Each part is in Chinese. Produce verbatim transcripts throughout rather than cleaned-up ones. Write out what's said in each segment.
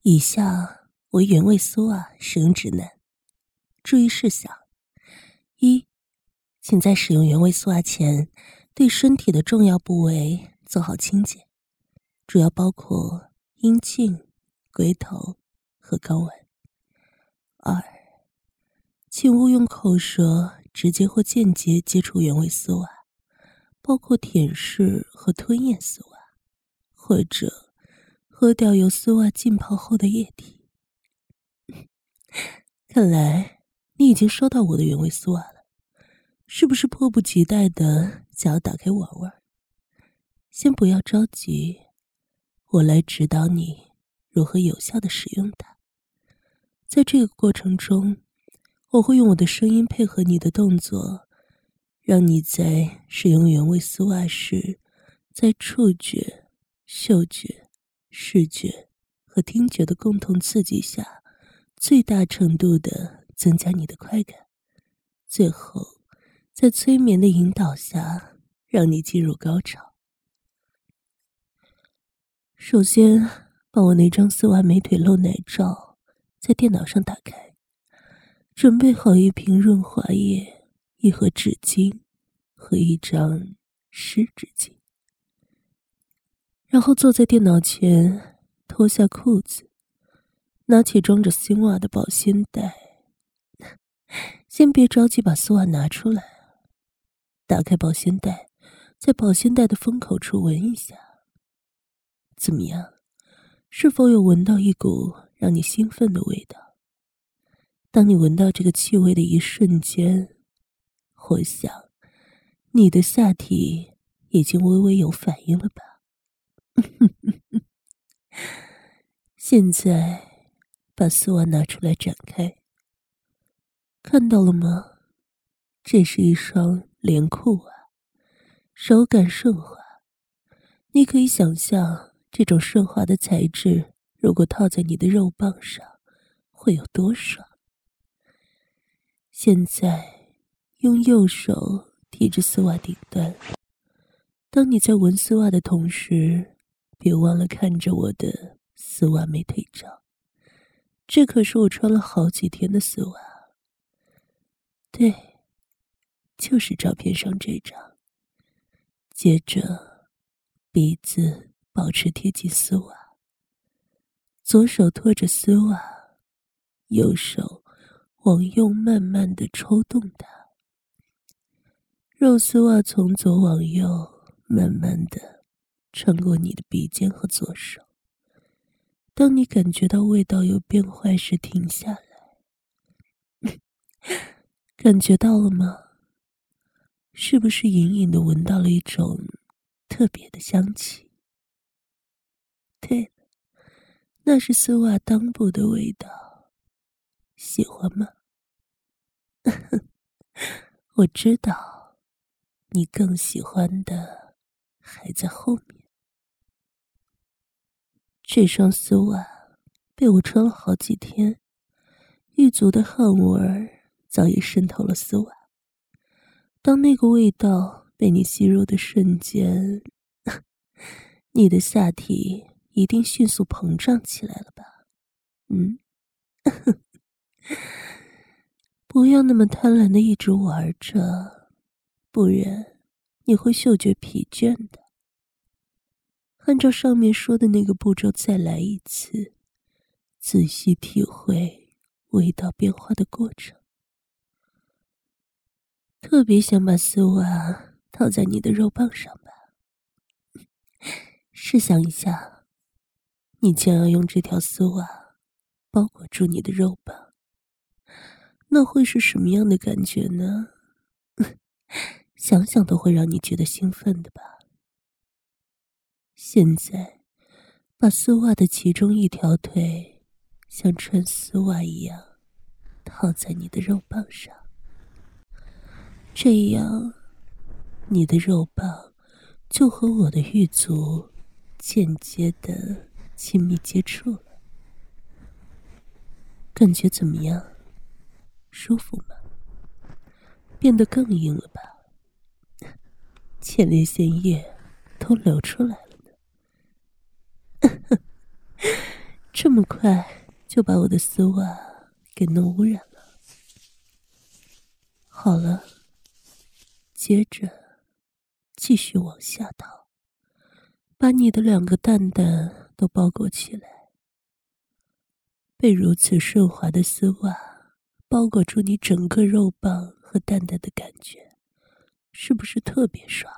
以下为原味丝袜使用指南。注意事项：一、请在使用原味丝袜前，对身体的重要部位做好清洁，主要包括阴茎、龟头和睾丸。二、请勿用口舌直接或间接接触原味丝袜，包括舔舐和吞咽丝袜，或者喝掉由丝袜浸泡后的液体。看来你已经收到我的原味丝袜了，是不是迫不及待的想要打开玩玩？先不要着急，我来指导你如何有效的使用它。在这个过程中，我会用我的声音配合你的动作，让你在使用原味丝袜时，在触觉、嗅觉、视觉和听觉的共同刺激下，最大程度的增加你的快感，最后在催眠的引导下，让你进入高潮。首先，把我那张丝袜美腿露奶照在电脑上打开，准备好一瓶润滑液、一盒纸巾和一张湿纸巾，然后坐在电脑前，脱下裤子，拿起装着丝袜的保鲜袋。先别着急把丝袜拿出来，打开保鲜袋，在保鲜袋的封口处闻一下。怎么样？是否有闻到一股让你兴奋的味道？当你闻到这个气味的一瞬间，我想你的下体已经微微有反应了吧？现在把丝袜拿出来展开，看到了吗？这是一双连裤袜，手感顺滑。你可以想象这种顺滑的材质如果套在你的肉棒上会有多爽。现在用右手提着丝袜顶端，当你在闻丝袜的同时，别忘了看着我的丝袜美腿照，这可是我穿了好几天的丝袜。对，就是照片上这张。接着鼻子保持贴近丝袜，左手托着丝袜，右手往右慢慢地抽动它，肉丝袜从左往右慢慢地穿过你的鼻尖和左手。当你感觉到味道有变坏时，停下来。感觉到了吗？是不是隐隐地闻到了一种特别的香气？对了，那是丝袜裆部的味道，喜欢吗？我知道，你更喜欢的还在后面。这双丝袜被我穿了好几天，玉足的汗味儿早已渗透了丝袜。当那个味道被你吸入的瞬间，你的下体一定迅速膨胀起来了吧？嗯？不要那么贪婪的一直玩着，不然你会嗅觉疲倦的。按照上面说的那个步骤再来一次，仔细体会味道变化的过程。特别想把丝袜套在你的肉棒上吧？试想一下，你将要用这条丝袜包裹住你的肉棒，那会是什么样的感觉呢？想想都会让你觉得兴奋的吧？现在把丝袜的其中一条腿像穿丝袜一样套在你的肉棒上，这样你的肉棒就和我的玉足间接的亲密接触了。感觉怎么样？舒服吗？变得更硬了吧？前列腺液都流出来了呢。 这么快就把我的丝袜给弄污染了。好了，接着继续往下套，把你的两个蛋蛋都包裹起来。被如此顺滑的丝袜包裹住你整个肉棒和蛋蛋的感觉，是不是特别爽？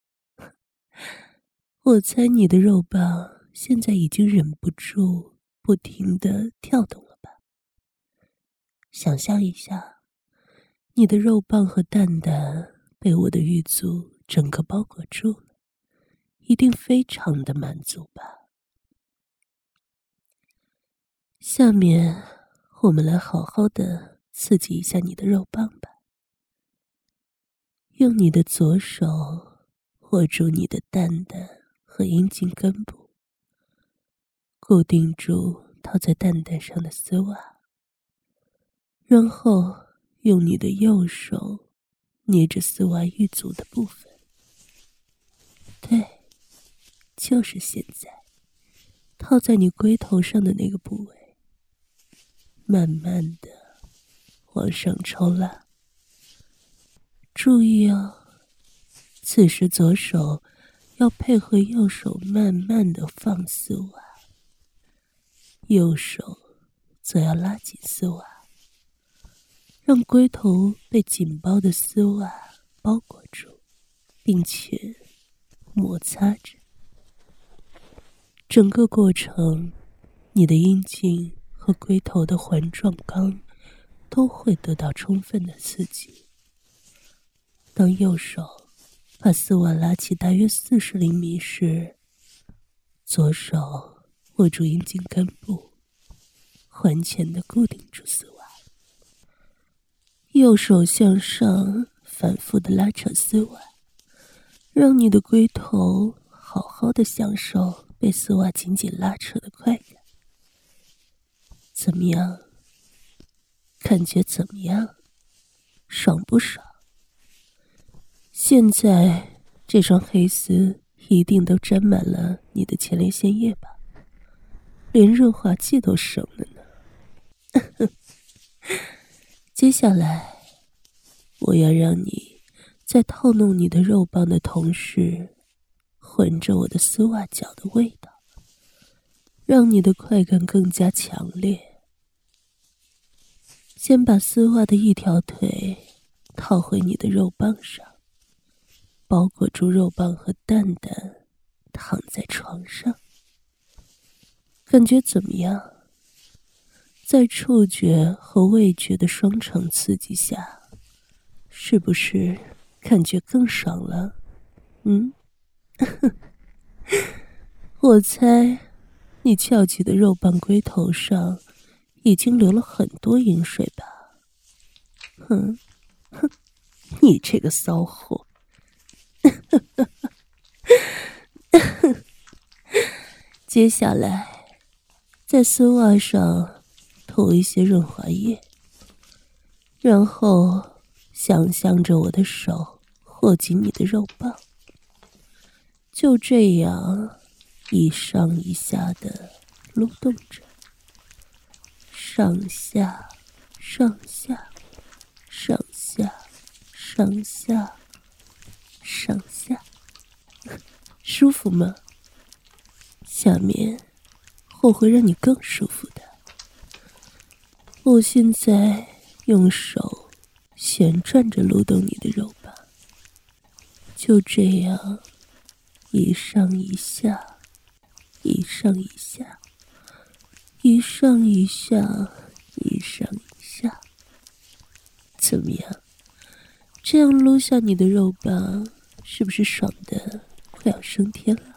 我猜你的肉棒现在已经忍不住不停地跳动了吧？想象一下，你的肉棒和蛋蛋被我的玉足整个包裹住了，一定非常的满足吧？下面我们来好好的刺激一下你的肉棒吧。用你的左手握住你的蛋蛋和阴茎根部，固定住套在蛋蛋上的丝袜，然后用你的右手捏着丝袜玉足的部分。对，就是现在，套在你龟头上的那个部位，慢慢的往上抽拉。注意哦，此时左手要配合右手慢慢的放丝袜，右手则要拉紧丝袜，让龟头被紧包的丝袜包裹住，并且摩擦着。整个过程，你的阴茎和龟头的环状肛都会得到充分的刺激。当右手把丝袜拉起大约四十厘米时，左手握住阴茎根部，环前的固定住丝袜，右手向上反复的拉扯丝袜，让你的龟头好好的享受被丝袜紧紧拉扯的快感。怎么样？感觉怎么样？爽不爽？现在这双黑丝一定都沾满了你的前列腺液吧，连润滑剂都省了呢。接下来我要让你在套弄你的肉棒的同时，混着我的丝袜脚的味道，让你的快感更加强烈。先把丝袜的一条腿套回你的肉棒上，包裹住肉棒和蛋蛋，躺在床上。感觉怎么样？在触觉和味觉的双重刺激下，是不是感觉更爽了？嗯？我猜你翘起的肉棒龟头上已经流了很多饮水吧？哼哼，你这个骚货！接下来在丝袜上涂一些润滑液，然后想象着我的手握紧你的肉棒，就这样一上一下的撸动着，上下上下上下上下上下，舒服吗？下面我会让你更舒服的。我现在用手旋转着撸动你的肉棒，就这样一上一下，一上一下，一上一下，一上一下。怎么样？这样撸下你的肉棒，是不是爽得快要升天了？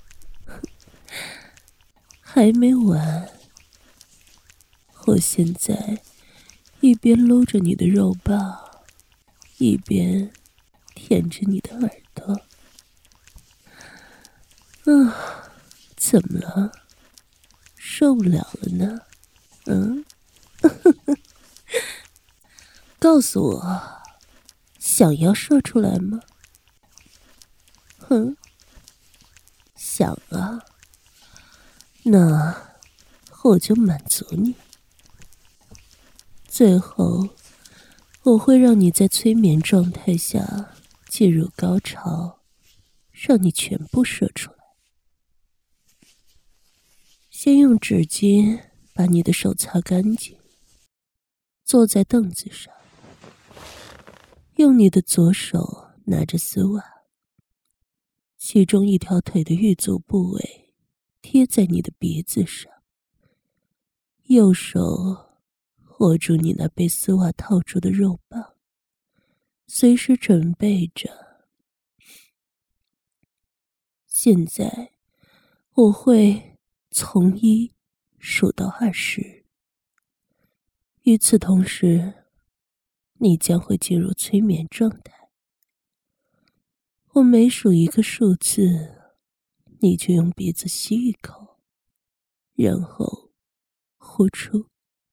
还没完，我现在一边撸着你的肉棒，一边舔着你的耳朵。啊，怎么了？受不了了呢？嗯？告诉我，想要射出来吗？哼，想啊。那我就满足你。最后，我会让你在催眠状态下进入高潮，让你全部射出来。先用纸巾把你的手擦干净，坐在凳子上，用你的左手拿着丝袜，其中一条腿的玉足部位贴在你的鼻子上，右手握住你那被丝袜套住的肉棒，随时准备着。现在我会从一数到二十，与此同时，你将会进入催眠状态。我每数一个数字，你就用鼻子吸一口，然后呼出。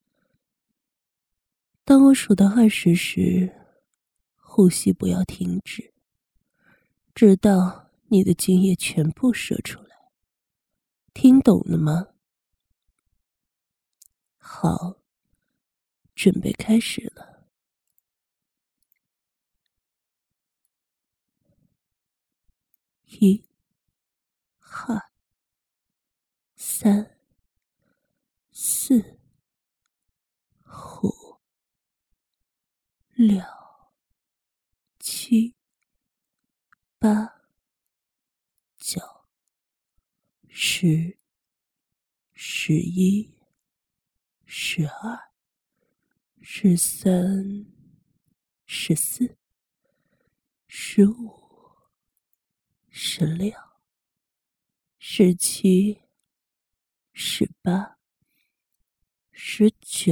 当我数到二十时，呼吸不要停止，直到你的精液全部射出来。听懂了吗？好，准备开始了。一、二、三、四、五、六、七、八、九、十、十一、十二、十三、十四、十五、十六、十七、十八、十九、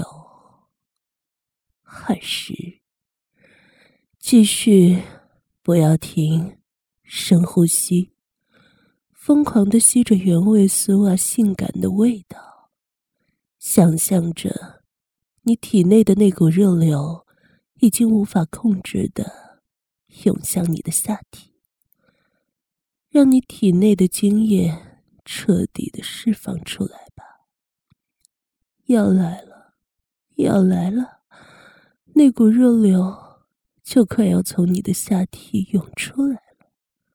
二十。继续，不要停，深呼吸，疯狂地吸着原味丝袜性感的味道，想象着你体内的那股热流已经无法控制地涌向你的下体，让你体内的精液彻底地释放出来吧。要来了，要来了，那股热流就快要从你的下体涌出来了。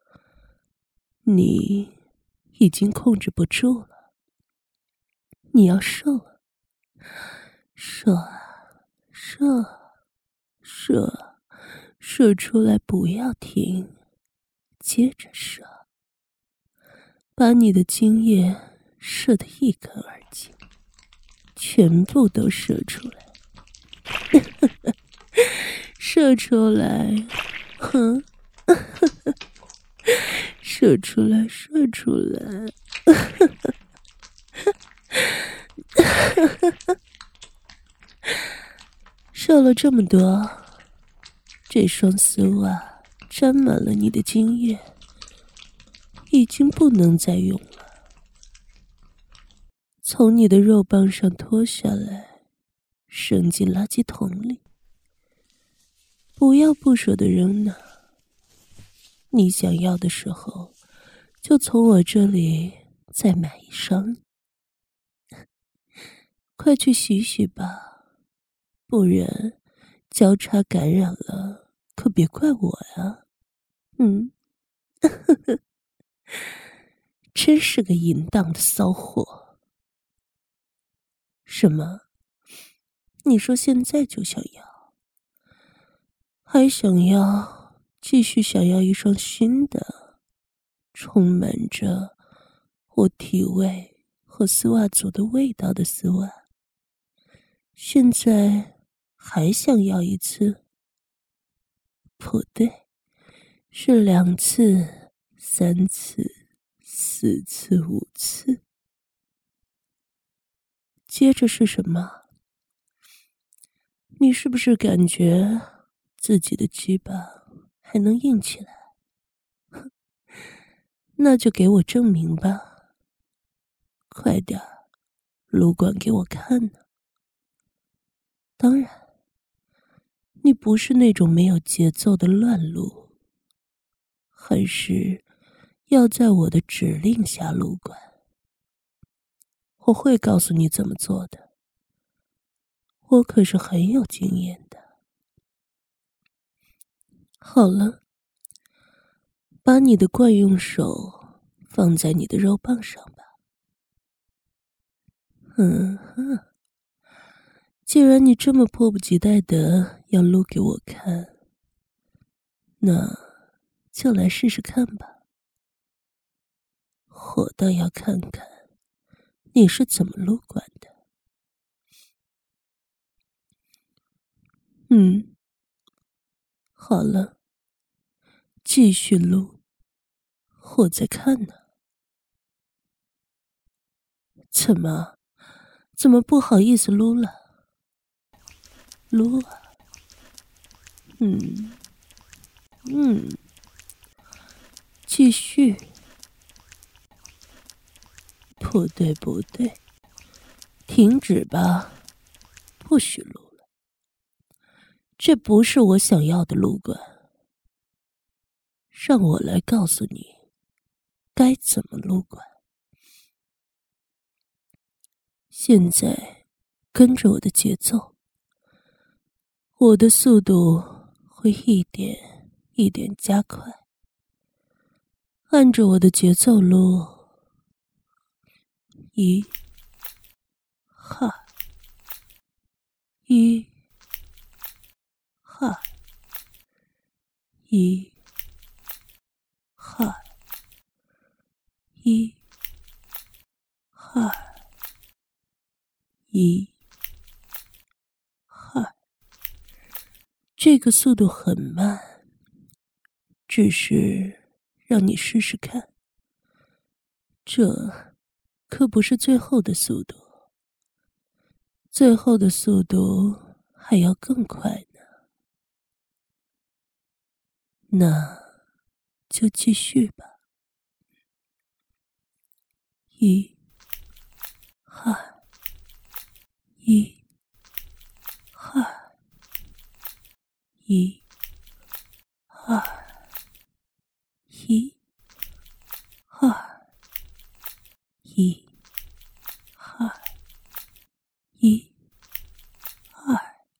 你已经控制不住了，你要射了，射啊，射啊，射啊，射出来不要停，接着射，把你的精液射得一干二净，全部都射出来。射出来，哼，射出来，射出来，射了这么多，这双丝袜沾满了你的精液，已经不能再用了。从你的肉棒上脱下来，扔进垃圾桶里。不要不舍得扔呢，你想要的时候，就从我这里再买一双。快去洗洗吧，不然交叉感染了，可别怪我呀。嗯，真是个淫荡的骚货。什么？你说现在就想要？还想要继续想要一双新的，充满着我体味和丝袜组的味道的丝袜？现在还想要一次？不对，是两次、三次、四次、五次。接着是什么？你是不是感觉自己的鸡巴还能硬起来？那就给我证明吧，快点儿，撸管给我看呢。当然，你不是那种没有节奏的乱撸，还是要在我的指令下撸管。 我会告诉你怎么做的。我可是很有经验的。好了，把你的惯用手放在你的肉棒上吧。嗯哼，既然你这么迫不及待的要撸给我看，那就来试试看吧。我倒要看看你是怎么撸管的。嗯，好了，继续撸，我在看呢。怎么，怎么不好意思撸了？撸啊，嗯，嗯，继续。不对，不对，停止吧，不许撸了。这不是我想要的撸管，让我来告诉你该怎么撸管。现在跟着我的节奏，我的速度会一点一点加快，按着我的节奏撸。一，哈，一，哈，一，哈，一，哈，一，哈。这个速度很慢，只是让你试试看。这可不是最后的速度，最后的速度还要更快呢。那就继续吧。一，哈，一，哈，一，二，一，二，一，二，一，二，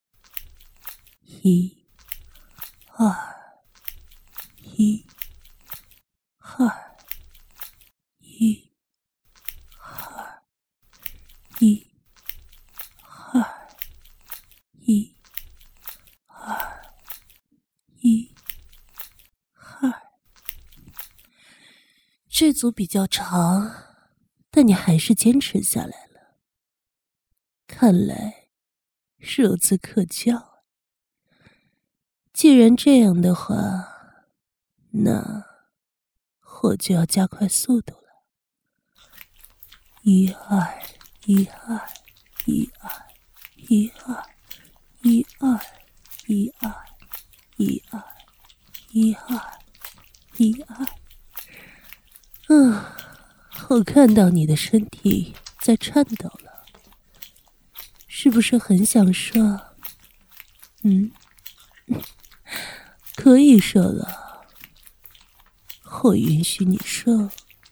一，二，一，二，一，二，一，二，一，二，一，二。这组比较长，但你还是坚持下来了。看来是有自可教。既然这样的话，那我就要加快速度了。一二一二一二一二一二一二一二一二一二。嗯，我看到你的身体在颤抖了，是不是很想射？嗯，可以射了，我允许你射，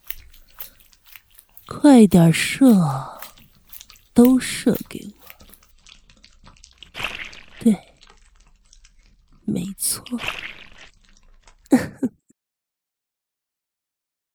快点射，都射给我。对，没错。